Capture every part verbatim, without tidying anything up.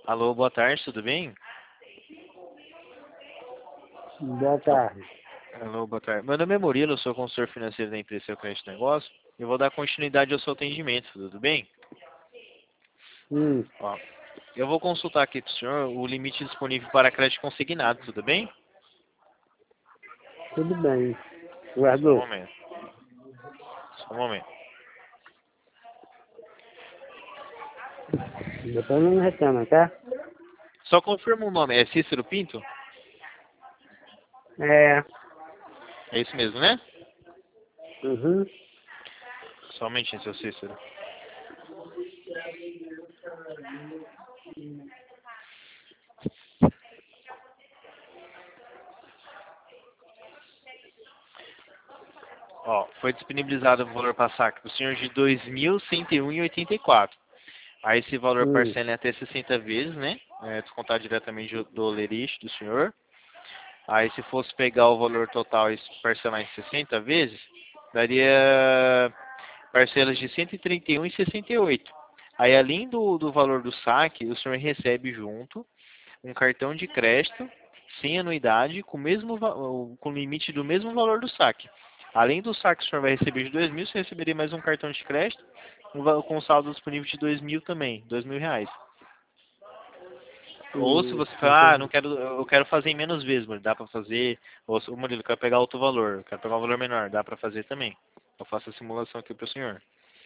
Alô, boa tarde, tudo bem? Boa tarde. Alô, boa tarde. Meu nome é Murilo, eu sou consultor financeiro da empresa Seu Crédito Negócio. Eu vou dar continuidade ao seu atendimento, tudo bem? Hum, Ó, eu vou consultar aqui para o senhor o limite disponível para crédito consignado, tudo bem? tudo bem. Só um Guardou? momento, só um momento. Depois não reclama, tá? Só confirma o nome, é Cícero Pinto? É. É isso mesmo, né? Uhum. Só um momentinho, seu Cícero. Ó, foi disponibilizado o valor para saque para o senhor de dois mil cento e um reais e oitenta e quatro centavos. Aí esse valor Hum. parcela em até sessenta vezes, né? É, descontar diretamente do, do lerite do senhor. Aí se fosse pegar o valor total e parcelar em sessenta vezes, daria parcelas de cento e trinta e um reais e sessenta e oito centavos. Aí além do, do valor do saque, o senhor recebe junto um cartão de crédito sem anuidade com o mesmo va- com limite do mesmo valor do saque. Além do saque que o senhor vai receber de dois mil, você receberia mais um cartão de crédito um va- com saldo disponível de dois mil também, dois mil reais. Ou se Hum, você falar, ah, não entendi. quero, eu quero fazer em menos vezes, Murilo, dá pra fazer. Ou se o Murilo quer pegar outro valor, quer pegar um valor menor, dá pra fazer também. Eu faço a simulação aqui pro senhor.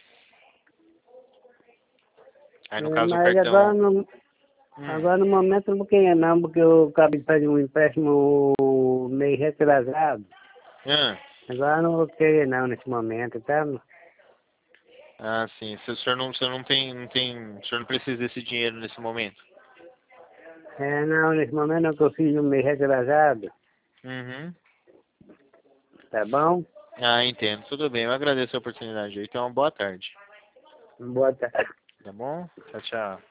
Aí no É, caso o mas agora cartão. no, Hum, agora no momento não queria não, porque eu acabei de fazer um empréstimo meio retrasado. ah, Agora não vou querer não nesse momento, tá? ah, sim. Se o senhor não, o senhor não tem, não tem. O senhor não precisa desse dinheiro nesse momento. É, não, nesse momento não que eu fiz um meio retrasado, Uhum. tá bom? Ah, entendo. Tudo bem, eu agradeço a oportunidade aí. Então, boa tarde. Boa tarde. Tá bom? Tchau, tchau.